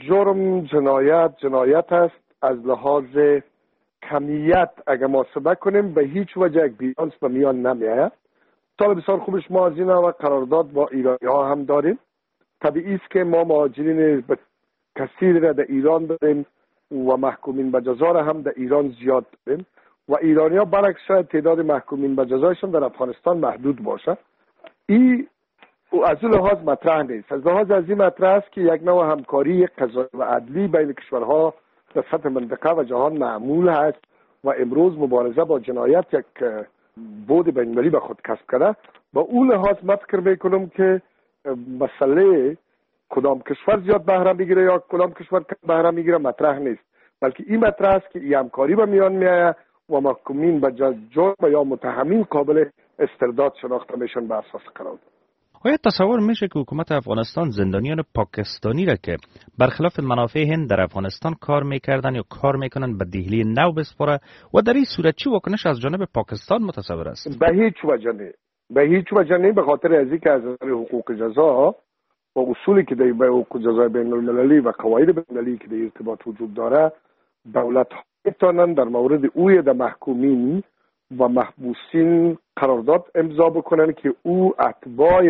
جرم جنایت است. از لحاظ کمیت اگر محاسبه کنیم به هیچ وجه یک بیلانس به میان نمیآید. طالب بسیار خوبش ما از این و قرارداد با ایرانی ها هم داریم. طبیعی است که ما مهاجرین کثیر را در ایران داریم و محکومین به جزا را هم در ایران زیاد داریم و ایرانی ها برعکس شاید تعداد محکومین به جزایشان در افغانستان محدود باشه. این از این لحاظ مطرح نیست. از لحاظ از این مطرح است که یک نوع همکاری قضایی و عدلی بین کشورها در سطح منطقه و جهان معمول هست و امروز مبارزه با جنایت یک بود بین‌المللی به خود کسب کرده. با اون لحاظ من فکر میکنم که مسئله کدام کشور زیاد بهره میگیره یا کدام کشور کم بهره میگیره مطرح نیست، بلکه این مطرح است که این همکاری به میان میآید و محکومین به جرم یا متهمین قابل استرداد شناخته میشن به اساس قرارداد. آیا تصور میشه که حکومت افغانستان زندانیان پاکستانی را که برخلاف منافع هند در افغانستان کار میکردن یا کار میکنن به دهلی نو بسپاره و در این صورت چی واکنش از جانب پاکستان متصور است؟ به هیچ وجه نه. به خاطر از اینکه از نظر حقوق جزا و اصولی که در حقوق جزای بین المللی و قواعد بین المللی که در ارتباط وجود داره، دولت ها میتونن در مورد اوی در محکومین و محبوسین قرارداد امضا بکنن که او اتباع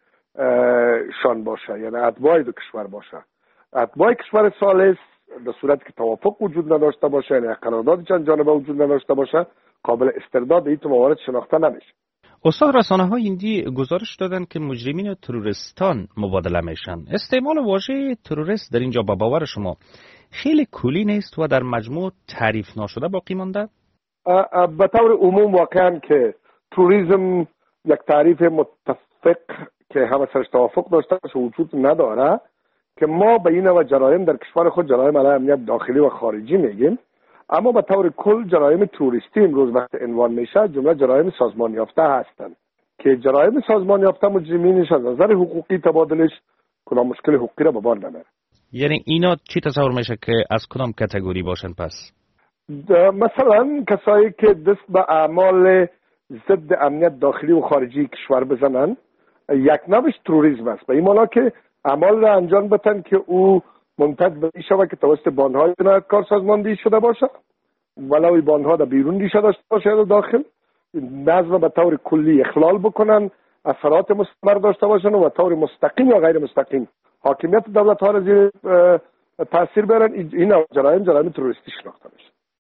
شان باشه، یعنی اتباع دو کشور باشه. اتباع کشور ثالث در صورتی که توافق وجود نداشته باشه، یعنی قرارداد چند جانبه وجود نداشته باشه، قابل استرداد این تو موارد شناخته نمیشه. استاد، رسانه‌های هندی گزارش دادن که مجرمین تروریستان مبادله میشن. استعمال واژه تروریست در اینجا با باور شما خیلی کلی نیست و در مجموع تعریف نشده باقی مانده؟ به طور عموم واقعا که تروریسم یک تعریف متفق که همه سرش توافق داشته باشه وجود نداره، که ما به این نوع جرایم در کشور خود جرایم علیه امنیت داخلی و خارجی میگیم، اما به طور کل جرایم تروریستی امروز وقت عنوان میشه جمله جرایم سازمان یافته هستند که جرایم سازمان یافته مجرمینش از نظر حقوقی تبادلش کدام مشکل حقوقی را به بار نمیاره. یعنی اینا چی تصور میشه که از کدام کاتگوری باشن پس؟ مثلا کسایی که دست به اعمال ضد امنیت داخلی و خارجی کشور بزنن، یک نوعش تروریسم است. به این معنی که اعمال را انجام بدن که او منتج به این شود که توسط باندهای جنایتکار سازماندهی شده باشه، ولو این باندها در بیرون ریشه داشته باشه یا داخل، نظم به طور کلی اخلال بکنن، اثرات مستمر داشته باشن و طور مستقیم یا غیر مستقیم حاکمیت دولت ها را زیر تاثیر برن. این جرایم تروریستی شناخته میشه.